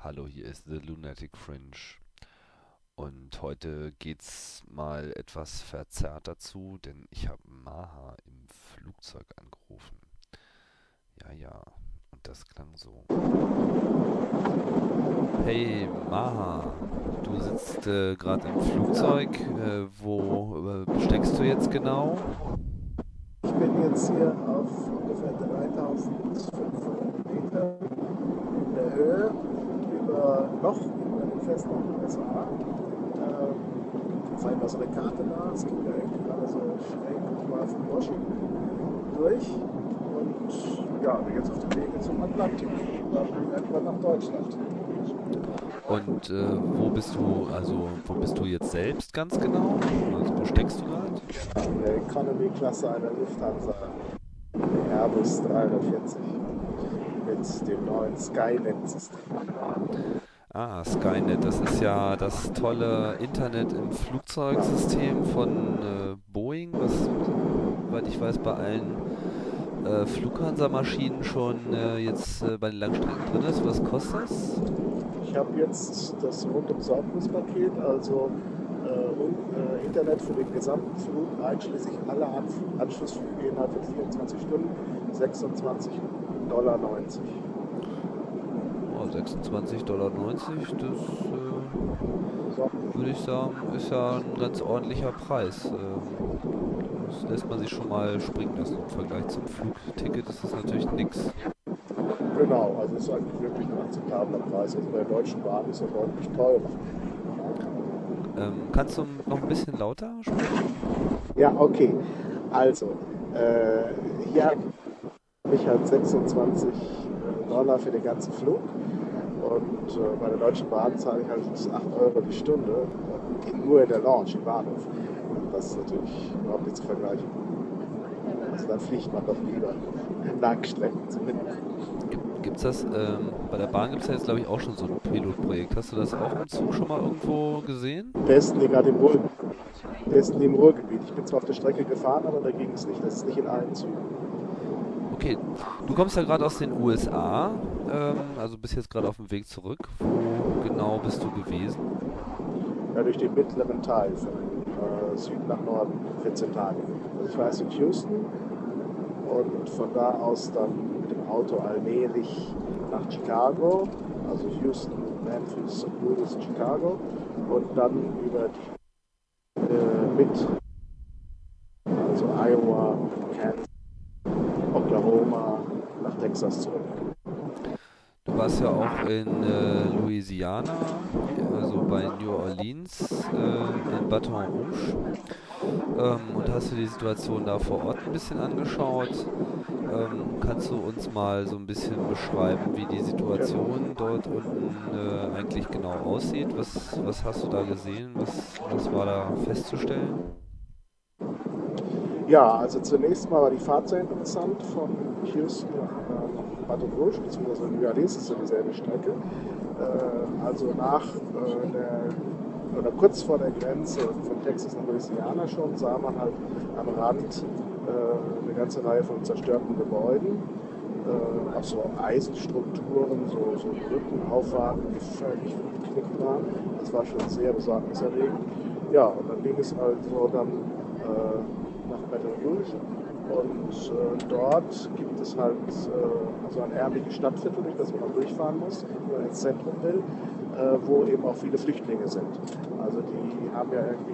Hallo, hier ist The Lunatic Fringe und heute geht's mal etwas verzerrter zu, denn ich habe Maha im Flugzeug angerufen. Ja, ja, und das klang so. Hey Maha, du sitzt gerade im Ja, Flugzeug. Wo steckst du jetzt genau? ich bin jetzt hier auf ungefähr 3500 Meter in der Höhe über den Festland USA. Fallen mal so eine Karte nach. Es geht ja irgendwie gerade so schräg mal von Washington durch. Und ja, wir jetzt auf dem Wege zum Atlantik. Dann irgendwann nach Deutschland. Und wo bist du jetzt selbst ganz genau? Also wo steckst du gerade? In der Economy-Klasse einer Lufthansa, Airbus 340 mit dem neuen Skynet-System. Ah, Skynet, das ist ja das tolle Internet im Flugzeugsystem von Boeing, was, soweit ich weiß, bei allen Lufthansa-Maschinen schon jetzt bei den Langstrecken drin ist. Was kostet das? Ich habe jetzt das Rundum-Sorglos-Paket, also Internet für den gesamten Flug, einschließlich aller Anschlussflüge innerhalb von 24 Stunden, 26,90 $. Oh, 26,90 $, das So, würde ich sagen, ist ja ein ganz ordentlicher Preis. Das lässt man sich schon mal springen lassen. Im Vergleich zum Flugticket ist das natürlich nix. genau, also ist eigentlich wirklich ein akzeptabler Preis. Also bei der Deutschen Bahn ist er deutlich teurer. Kannst du noch ein bisschen lauter sprechen? Ja, okay. Also, äh, hier habe ich halt 26 $ für den ganzen Flug. Und bei der Deutschen Bahn zahle ich halt 8 € die Stunde, nur in der Lounge im Bahnhof. Und das ist natürlich überhaupt nicht zu vergleichen. Also dann fliegt man doch lieber Langstrecken zumindest. Gibt's das, bei der Bahn gibt es ja jetzt, glaube ich, auch schon so ein Pilotprojekt. Hast du das auch im Zug schon mal irgendwo gesehen? Testen die gerade im Testen die im Ruhrgebiet. Ich bin zwar auf der Strecke gefahren, aber da ging es nicht. Das ist nicht in allen Zügen. Okay, du kommst ja gerade aus den USA, also bist jetzt gerade auf dem Weg zurück. Wo genau bist du gewesen? Ja, durch den mittleren Teil von Süden nach Norden, 14 Tage. Also ich war erst in Houston und von da aus dann mit dem Auto allmählich nach Chicago, also Houston, Memphis, St. Louis, Chicago und dann über mit, also Iowa, Kansas, Oklahoma nach Texas zurück. Du warst ja auch in Louisiana, also bei New Orleans, in Baton Rouge, und hast dir die Situation da vor Ort ein bisschen angeschaut. Kannst du uns mal so ein bisschen beschreiben, wie die Situation dort unten eigentlich genau aussieht? Was hast du da gesehen? Was war da festzustellen? Ja, also zunächst mal war die Fahrt sehr interessant von Houston nach Baton Rouge, beziehungsweise New Orleans ist ja dieselbe Strecke. Also oder kurz vor der Grenze von Texas nach Louisiana schon, sah man halt am Rand eine ganze Reihe von zerstörten Gebäuden, auch so Eisenstrukturen, so Brücken, Auffahrten, die völlig geknickt waren. Das war schon sehr besorgniserregend. Ja, und dann ging es also dann nach Baton Rouge. Und dort gibt es halt also ein ärmliches Stadtviertel, durch das man durchfahren muss, wenn man ins Zentrum will, wo eben auch viele Flüchtlinge sind. Also die haben ja irgendwie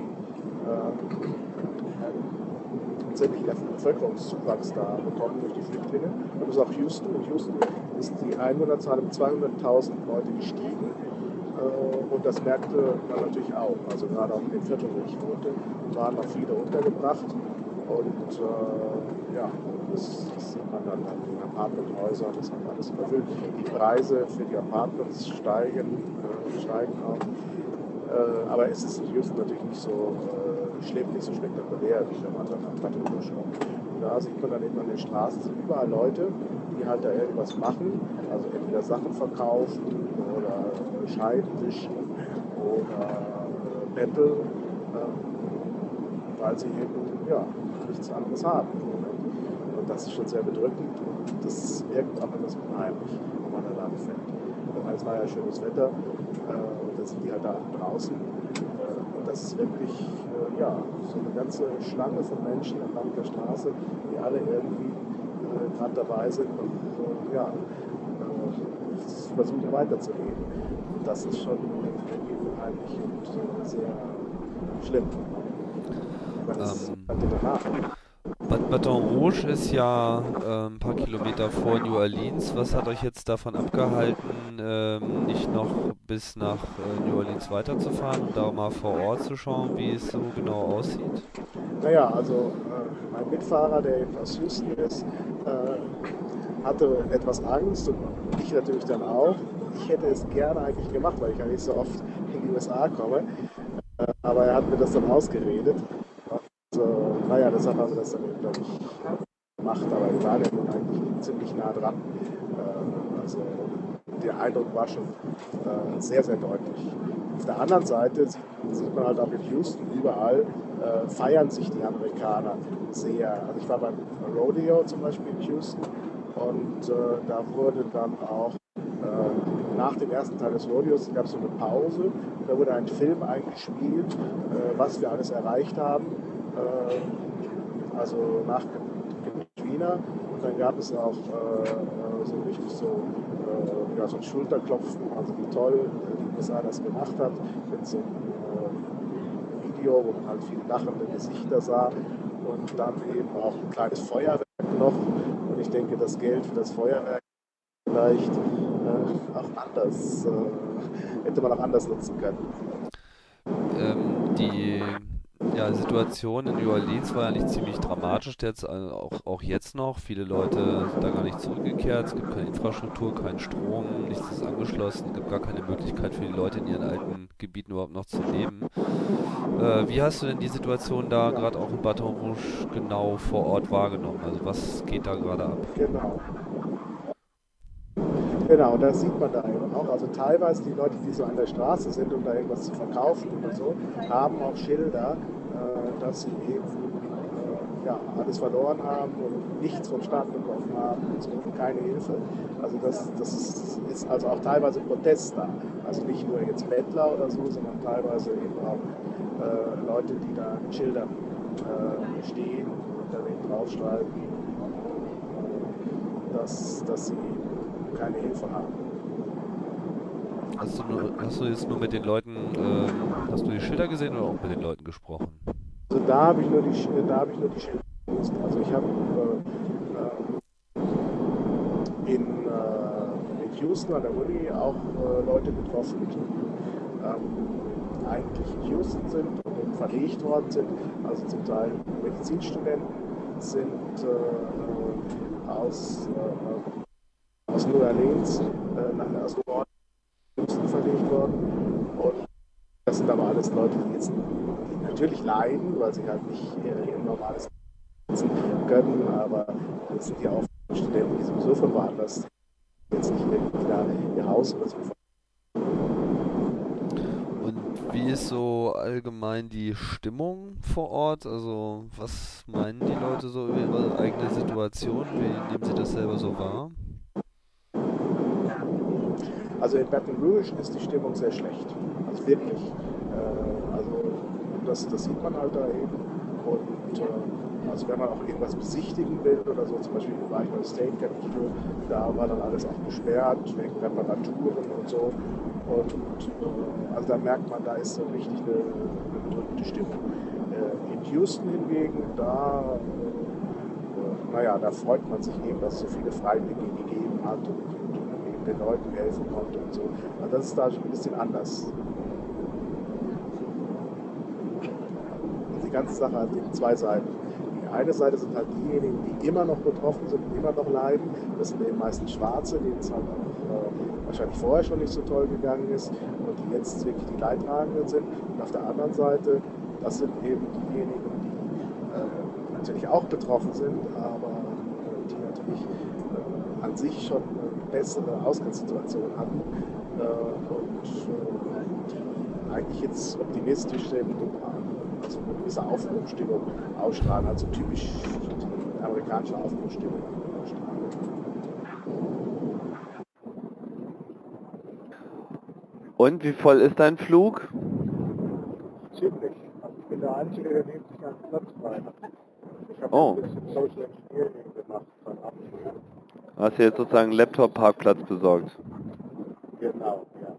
einen ziemlichen Bevölkerungszuwachs da bekommen durch die Flüchtlinge. Und das ist auch Houston. In Houston ist die Einwohnerzahl um 200.000 Leute gestiegen. Und das merkte man natürlich auch. Also gerade auch in dem Viertel, wo ich wohnte, waren noch viele untergebracht. Und ja, das sieht man dann an den Apartmenthäusern, das hat alles überfüllt. Die Preise für die Apartments steigen auch. Aber es ist in Houston natürlich nicht so schlimm, nicht so spektakulär, wie wenn man dann nach Baton Rouge kommt. Da sieht man dann eben an den Straßen, sind überall Leute, die halt da irgendwas machen, also entweder Sachen verkaufen oder Scheiden wischen oder betteln, weil sie eben ja, nichts anderes haben. Und das ist schon sehr bedrückend und das wirkt auch etwas unheimlich, wenn man da lang fährt. es war ja schönes Wetter und dann sind die halt da draußen. Und das ist wirklich so eine ganze Schlange von Menschen entlang der Straße, die alle irgendwie gerade dabei sind und versuchen weiterzuleben. Und das ist schon irgendwie unheimlich und sehr schlimm. Weil es Ähm, halt danach. Baton Rouge ist ja ein paar Kilometer vor New Orleans. Was hat euch jetzt davon abgehalten, nicht noch bis nach New Orleans weiterzufahren und da mal vor Ort zu schauen, wie es so genau aussieht? Naja, also mein Mitfahrer, der eben aus Houston ist, hatte etwas Angst und ich natürlich dann auch. Ich hätte es gerne eigentlich gemacht, weil ich ja nicht so oft in die USA komme. Aber er hat mir das dann ausgeredet. Und deshalb haben wir das dann eben, glaube ich, gemacht. Aber wir waren ja nun eigentlich ziemlich nah dran. Also der Eindruck war schon sehr, sehr deutlich. Auf der anderen Seite sieht man halt auch in Houston überall, feiern sich die Amerikaner sehr. Also ich war beim Rodeo zum Beispiel in Houston und da wurde dann auch nach dem ersten Teil des Rodeos gab es so eine Pause. Da wurde ein Film eingespielt, was wir alles erreicht haben. Also nach Katrina. Und dann gab es auch so richtig so ein Schulterklopfen, also wie toll die USA das gemacht hat, mit so einem Video, wo man halt viele lachende Gesichter sah und dann eben auch ein kleines Feuerwerk noch. Und ich denke, das Geld für das Feuerwerk vielleicht auch anders, hätte man auch anders nutzen können. Die Situation in New Orleans war ja nicht ziemlich dramatisch jetzt, also auch jetzt noch. Viele Leute sind da gar nicht zurückgekehrt. Es gibt keine Infrastruktur, keinen Strom, nichts ist angeschlossen. Es gibt gar keine Möglichkeit für die Leute in ihren alten Gebieten überhaupt noch zu leben. Wie hast du denn die Situation da Ja, gerade auch in Baton Rouge genau vor Ort wahrgenommen? Also was geht da gerade ab? genau. Genau, das sieht man da eben auch. Also teilweise die Leute, die so an der Straße sind, um da irgendwas zu verkaufen oder so, haben auch Schilder, dass sie eben alles verloren haben und nichts vom Staat bekommen haben und so, und keine Hilfe. Also ist also auch teilweise Protest da. Also nicht nur jetzt Bettler oder so, sondern teilweise eben auch Leute, die da mit Schildern stehen und da eben draufschreiben, dass sie keine Hilfe haben. Hast du jetzt nur mit den Leuten, hast du die Schilder gesehen oder auch mit den Leuten gesprochen? Also da habe ich nur die Schilder gelesen. Also ich habe in Houston an der Uni auch Leute getroffen, die eigentlich in Houston sind und eben verlegt worden sind. Also zum Teil Medizinstudenten sind aus New Orleans aus New Orleans Houston verlegt worden. Und das sind aber alles Leute, die natürlich leiden, weil sie halt nicht ihr normales Leben können, aber das sind ja auch Studenten, die sowieso von woanders jetzt nicht irgendwie da ihr Haus oder so. Und wie ist so allgemein die Stimmung vor Ort? Also, was meinen die Leute so über ihre eigene Situation? Wie nehmen sie das selber so wahr? Also in Baton Rouge ist die Stimmung sehr schlecht. Also wirklich. Also das sieht man halt da eben. Und also wenn man auch irgendwas besichtigen will oder so, zum Beispiel war ich beim State Capitol, da war dann alles auch gesperrt wegen Reparaturen und so. Und also da merkt man, da ist so richtig eine bedrückte Stimmung. In Houston hingegen, da freut man sich eben, dass es so viele Freiwillige gegeben hat und eben den Leuten helfen konnte und so. Also das ist da schon ein bisschen anders. Die ganze Sache hat eben zwei Seiten. Die eine Seite sind halt diejenigen, die immer noch betroffen sind und immer noch leiden. Das sind eben meistens Schwarze, denen es halt auch wahrscheinlich vorher schon nicht so toll gegangen ist und die jetzt wirklich die Leidtragenden sind. Und auf der anderen Seite, das sind eben diejenigen, die natürlich auch betroffen sind, aber die natürlich an sich schon eine bessere Ausgangssituation hatten und die eigentlich jetzt optimistisch sind und also eine gewisse Aufbruchstimmung ausstrahlen, also typisch amerikanische Aufbruchstimmung ausstrahlen. Und wie voll ist dein Flug? Ziemlich. Also ich bin der Einzige, der neben sich einen Platz frei hat. Ich habe Oh, ein bisschen Social Engineering gemacht beim Abflug. hast du jetzt sozusagen einen Laptop-Parkplatz besorgt? Genau, ja.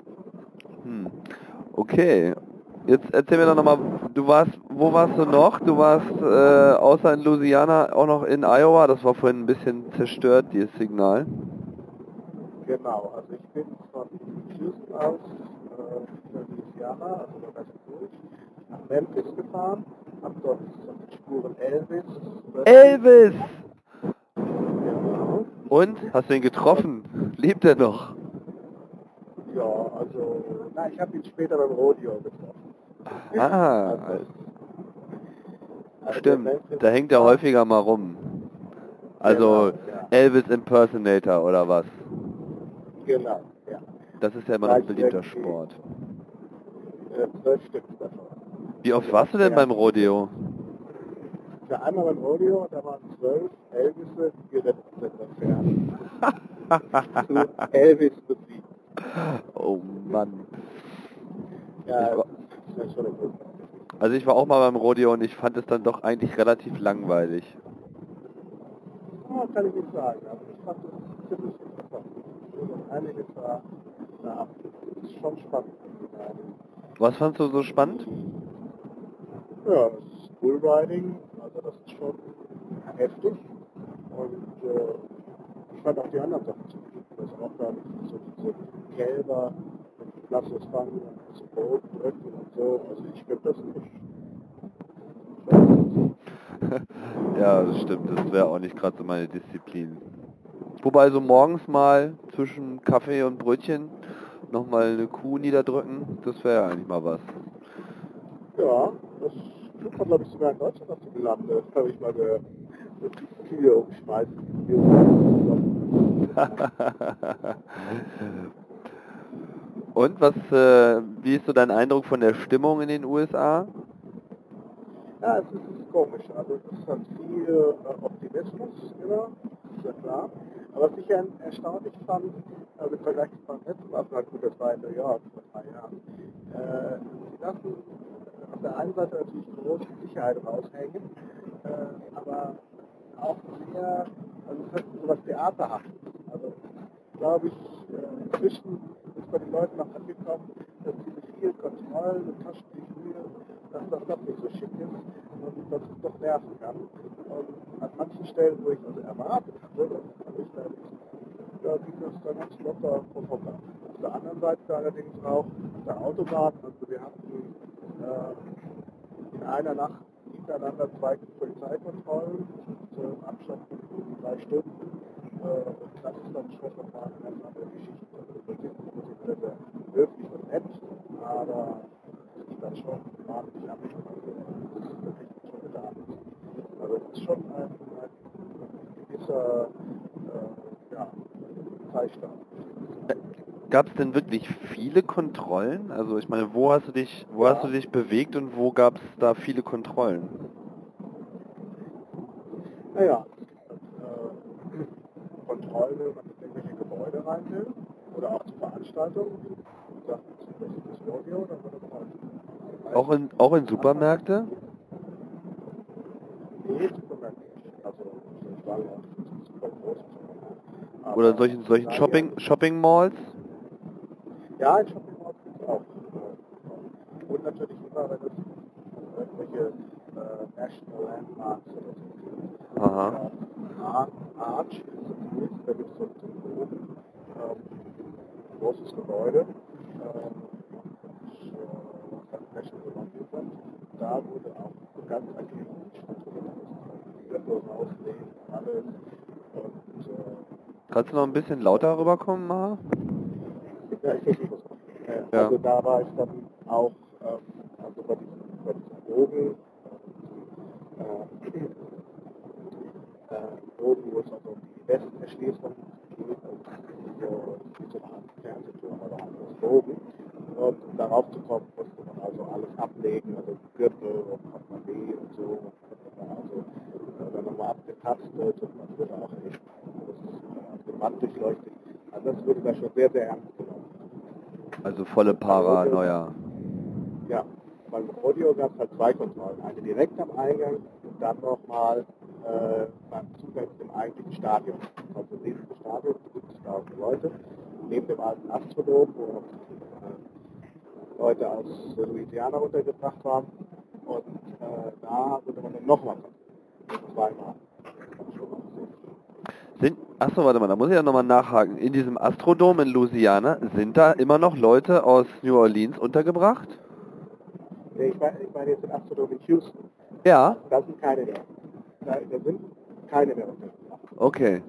Okay. Jetzt erzähl mir doch nochmal, wo warst du noch? Du warst außer in Louisiana auch noch in Iowa. Das war vorhin ein bisschen zerstört, dieses Signal. Genau, also ich bin von Houston aus über Louisiana, also über Baton Rouge, nach Memphis gefahren, habe dort auf den Spuren Elvis. Elvis! Genau. Und? Hast du ihn getroffen? Lebt er noch? Ja, also, na, ich habe ihn später beim Rodeo getroffen. Ah, Also der stimmt. Memphis Da hängt er war- häufiger mal rum. Genau, Also ja. Elvis Impersonator oder was? Genau, ja. Das ist ja immer noch ein Gleich beliebter irgendwie, Sport. 12 Stück davon. Wie oft Also warst du denn beim Konzerte. Rodeo? Für einmal beim Rodeo, da waren 12 Elvisse, die geritten sind entfernt. Zu Elvis Musik. Oh Mann. Ja, Ich war, das ist schon eine gute. also ich war auch mal beim Rodeo und ich fand es dann doch eigentlich relativ langweilig. Oh, kann ich nicht sagen, aber ich fand das ziemlich interessant. Und einiges da ist schon spannend. Was fandst du so spannend? Ja, das ist Bullriding, also das ist schon heftig. Und ich fand auch die anderen Sachen ziemlich gut. Das ist auch da so diese Kälber mit Lassos fangen und das Boot drücken und so. Also ich finde das nicht. Ja, das stimmt. Das wäre auch nicht gerade so meine Disziplin. Wobei so morgens mal zwischen Kaffee und Brötchen nochmal eine Kuh niederdrücken, das wäre ja eigentlich mal was. Ja, das tut man glaube ich sogar in Deutschland auf dem Lande. Das habe ich mal gehört. Das die Kühe umschmeißen. Und wie ist so dein Eindruck von der Stimmung in den USA? Ja, es ist komisch. Also es ist halt viel Optimismus, immer, ist ja klar. Aber was ich ja erstaunlich fand, im Vergleich zu meinem letzten Mal, na gut, das war in New York vor 3 Jahren, sie lassen auf der einen Seite natürlich große Sicherheit raushängen, aber auch sehr, also es hat so was Theaterhaftes. Also glaube ich, inzwischen ist bei den Leuten noch angekommen, dass diese vielen Kontrollen und Taschentücher, dass das doch nicht so schick ist und dass es doch nerven kann. Und an manchen Stellen, wo ich also erwartet hatte, habe ich dann, ja, ging das dann ganz locker vorbei. Auf der anderen Seite allerdings auch auf der Autobahn, also wir hatten in einer Nacht hintereinander 2 Polizeikontrollen, so im Abstand von 3 Stunden. Und das ist dann schon nochmal eine ganz andere Geschichte. Also wir sind sehr, sehr höflich und nett, aber es ist dann schon wahnsinnig abgestimmt. Das ist wirklich schon getan. Also es ist schon ein gewisser ja, Zeitstand. Gab es denn wirklich viele Kontrollen? Also ich meine, wo hast du dich bewegt und wo gab es da viele Kontrollen? Naja, Kontrollen, wenn man in irgendwelche Gebäude rein will oder auch zu Veranstaltungen, wie gesagt, zum Beispiel das Rodeo, dann wird das halt Auch in Supermärkte? Nee, Supermärkte nicht. Also ich war ja auch super groß. Oder Aber solchen daher, Shopping Malls? ja, in Shopping Malls gibt es auch. Und natürlich immer, wenn es irgendwelche National Landmarks oder so gibt. Aha. Arch ist das nächste, da gibt es so ein oben großes Gebäude. National Monument. Da wurde auch ganz akribisch Strukturen auslegen, alles. Und Kannst du noch ein bisschen lauter rüberkommen, Maha? ja, ich verstehe das. Ja. Also da war ich dann auch also bei diesem Bogen, Bogen, wo es also um die Westerschließung geht, und so eine Art Fernsehturm oder anderes Bogen. Und um darauf zu kommen, musste man also alles ablegen, also Gürtel und Portemonnaie und so. Und dann also dann nochmal abgetastet und man wurde auch echt alles an dem Wand durchleuchtet. Also das wurde da schon sehr, sehr ernst genommen. Also volle Paranoia. Ja, beim Rodeo gab es halt zwei Kontrollen. Eine direkt am Eingang und dann nochmal beim Zugang zum eigentlichen Stadion. Also das riesige Stadion, 70.000 Leute, neben dem alten Astrodom, wo auch Leute aus Louisiana untergebracht waren. Und da wurde man dann nochmal zweimal. Achso, warte mal, da muss ich ja nochmal nachhaken. In diesem Astrodome in Louisiana sind da immer noch Leute aus New Orleans untergebracht? Ich meine jetzt den Astrodome in Houston. Ja. Da sind keine mehr. Da sind keine mehr untergebracht. Okay.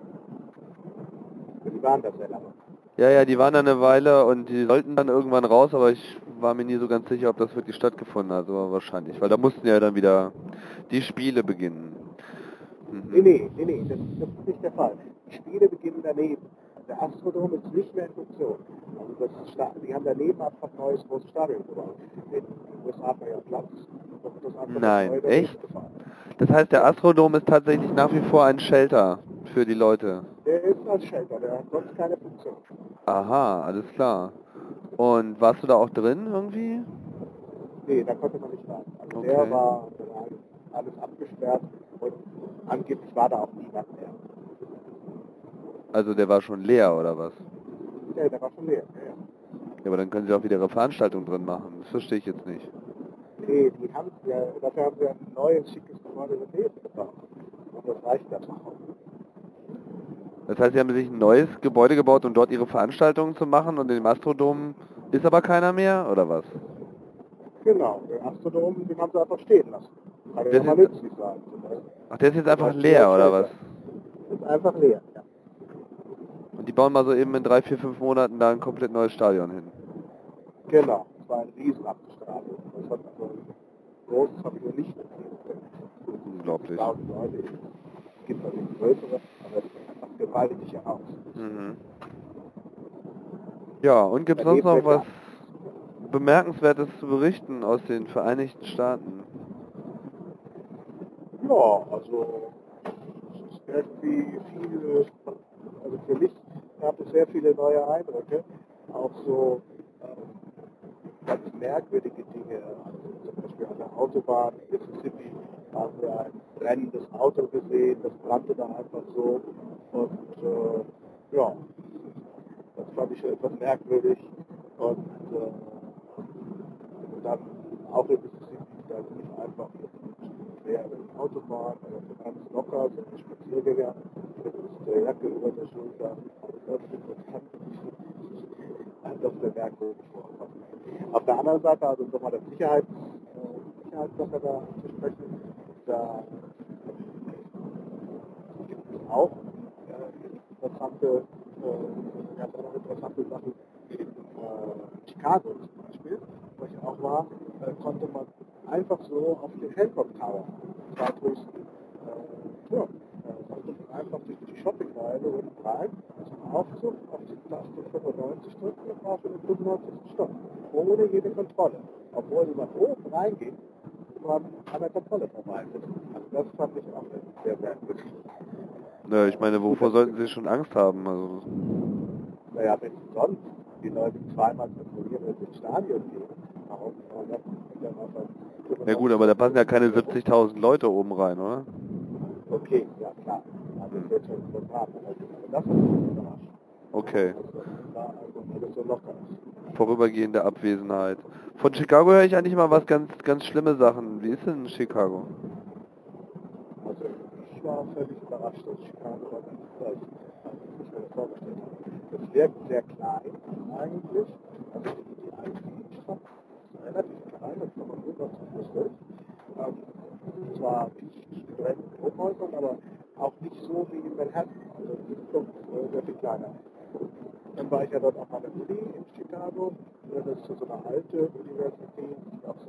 Die waren das sehr lange. Ja, die waren da eine Weile und die sollten dann irgendwann raus, aber ich war mir nie so ganz sicher, ob das wirklich stattgefunden hat, aber wahrscheinlich, weil da mussten ja dann wieder die Spiele beginnen. Nee, das ist nicht der Fall. Die Spiele beginnen daneben. Der Astrodom ist nicht mehr in Funktion. Also die haben daneben einfach ein neues großes Stadion gebaut. In den USA hat man ja Platz. Nein, echt? Das heißt, der Astrodom ist tatsächlich nach wie vor ein Shelter für die Leute? Der ist ein Shelter, der hat sonst keine Funktion. Aha, alles klar. Und warst du da auch drin irgendwie? Nee, da konnte man nicht rein. Also Okay. der war alles abgesperrt und angeblich war da auch niemand mehr. Also der war schon leer, oder was? Ja, der war schon leer. Ja. Ja, aber dann können sie auch wieder ihre Veranstaltung drin machen. Das verstehe ich jetzt nicht. Nee, dafür haben sie ein neues, schickes Gebäude daneben gebaut. Und das reicht dann auch. Das heißt, sie haben sich ein neues Gebäude gebaut, um dort ihre Veranstaltungen zu machen und in dem Astrodom ist aber keiner mehr, oder was? Genau, den Astrodom, den haben sie einfach stehen lassen. Kann ja mal nützlich sein. Ach, der ist jetzt einfach leer, oder was? Ist einfach leer, ja. Und die bauen mal so eben in 3, 4, 5 Monaten da ein komplett neues Stadion hin. Genau, es war ein Riesenabstadion. Das hat also großes habe ich noch nicht gesehen. Unglaublich. 1000 Leute. Es gibt natürlich größere, aber es sieht einfach gewaltig aus. Mhm. Ja, und gibt es sonst noch was Bemerkenswertes zu berichten aus den Vereinigten Staaten? Ja, also es ist irgendwie viel, also für mich gab es sehr viele neue Eindrücke, auch so ganz merkwürdige Dinge, also zum Beispiel an der Autobahn in Mississippi haben wir ein brennendes Auto gesehen, das brannte da einfach so und ja, das fand ich schon etwas merkwürdig und dann auch in Mississippi, da lief einfach quer über die Autobahn, also ganz locker, so ein Spaziergänger mit der Jacke über der Schulter, das ist interessant, das ist sehr merkwürdig vorkommt. Auf der anderen Seite, also nochmal das Sicherheitssache da zu sprechen, da gibt es auch interessante, ganz andere interessante Sachen. In Chicago zum Beispiel, wo ich auch war, konnte man einfach so auf den Hancock Tower, zweithöchsten Turm, konnte man einfach durch die Shoppingmeile unten rein zum Aufzug auf die Taste 95 drücken und war schon im 95. Stock, ohne jede Kontrolle. Obwohl sie nach oben reinging, man an der Kontrolle vorbei. Also das fand ich auch sehr merkwürdig. Naja, ich meine, wovor sollten sie schon Angst haben? Also Naja, wenn sonst die Leute zweimal kontrollieren und ins Stadion gehen, warum kann man das dann auf ein... ja gut, aber da passen ja keine 70.000 Leute oben rein, oder? Okay, ja klar. Also das wird schon übertragen. Aber das hat mich überrascht. Okay. Das war also alles so locker. Vorübergehende Abwesenheit. Von Chicago höre ich eigentlich mal was ganz schlimme Sachen. Wie ist denn in Chicago? Also ich war völlig überrascht, dass Chicago war ganz gleich, als ich mir das vorgestellt habe. Das wirkt sehr klein eigentlich. Also die Altstadt ist relativ klein, das kann man nur ganz Fuß durch. Zwar nicht direkt in Hochhäusern, aber auch nicht so wie in Manhattan. Also die ist doch sehr viel kleiner. Dann war ich ja dort auch an der Uni in Chicago. Das ist so eine alte Universität, die auch so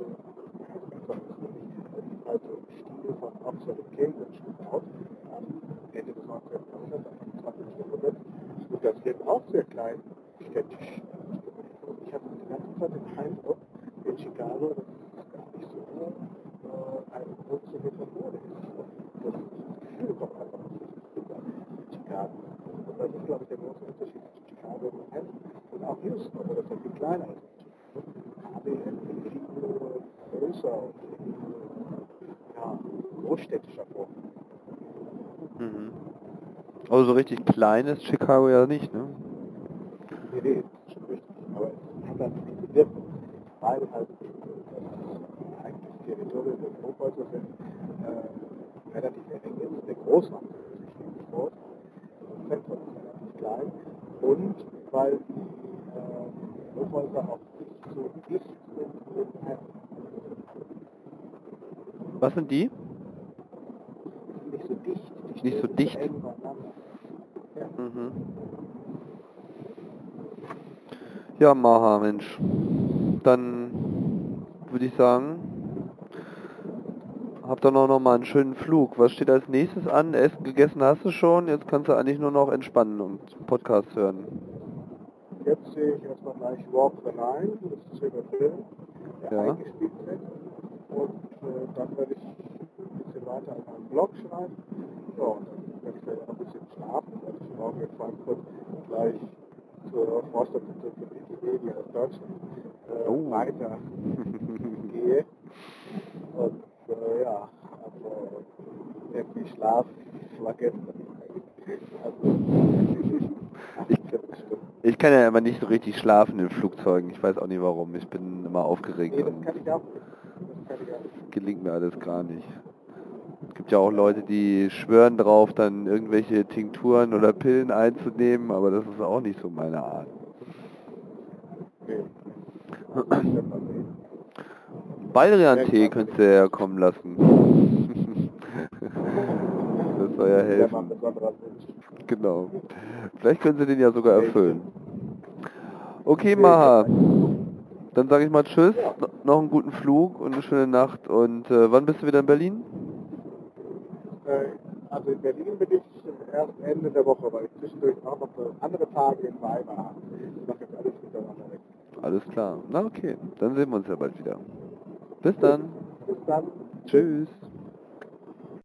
halt so im Stil von Oxford und Cambridge gebaut, Ende des 19. Jahrhunderts, Anfang des 20. Jahrhunderts. Und das wird auch sehr klein, städtisch. Ich hatte die ganze Zeit den Eindruck, in Chicago, dass es gar nicht so eine große Metropole ist. Das Gefühl kommt einfach nicht in Chicago. Und das ist, glaube ich, der große Unterschied zwischen Chicago und Manhattan und auch Houston, wo das ja viel kleiner kleiner als HBM viel größer und ja, großstädtischer vor. Mhm. Also so richtig klein ist Chicago ja nicht, ne? Nee, das ist schon richtig. Aber es hat halt diese Wirkung, weil halt eigentlich Territorien des Hochhäusers sind relativ eng ist. Der Großraum ist nicht groß, das Zentrum ist relativ klein und weil die Hochhäuser auch nicht so dicht sind. Was sind die? Nicht so dicht. Die Nicht so stehen dicht? eng beieinander. Ja. Mhm. Ja, Maha, Mensch. Dann würde ich sagen, habt ihr noch mal einen schönen Flug. Was steht als nächstes an? Essen gegessen hast du schon, jetzt kannst du eigentlich nur noch entspannen und Podcast hören. Jetzt sehe ich erstmal gleich Walk the Line, das ist der Film, der Ja. eingespielt wird. Und dann werde ich ein bisschen weiter an meinem Blog schreiben. Ja, und dann werde ich vielleicht auch ein bisschen schlafen, weil ich morgen in Frankfurt gleich zur Forschungsinstitut für Wikipedia aus Deutschland weiter gehe. Und ja, also irgendwie Schlaf war gestern. Also, Ich kann ja immer nicht so richtig schlafen in Flugzeugen. Ich weiß auch nicht warum. Ich bin immer aufgeregt nee, das und kann ich auch nicht. Das kann ich auch nicht. gelingt mir alles gar nicht. Es gibt ja auch Leute, die schwören drauf, dann irgendwelche Tinkturen oder Pillen einzunehmen, aber das ist auch nicht so meine Art. Nee. Baldrian-Tee könntest du ja kommen lassen. Das soll ja helfen. Genau. Vielleicht können sie den ja sogar erfüllen. Okay, Maha. Dann sage ich mal Tschüss, noch einen guten Flug und eine schöne Nacht. Und wann bist du wieder in Berlin? Also in Berlin bin ich erst Ende der Woche, weil ich zwischendurch auch noch andere Tage in Weimar habe. Ich mache jetzt alles miteinander weg. Alles klar. Na okay, dann sehen wir uns ja bald wieder. Bis dann. Bis dann. Tschüss.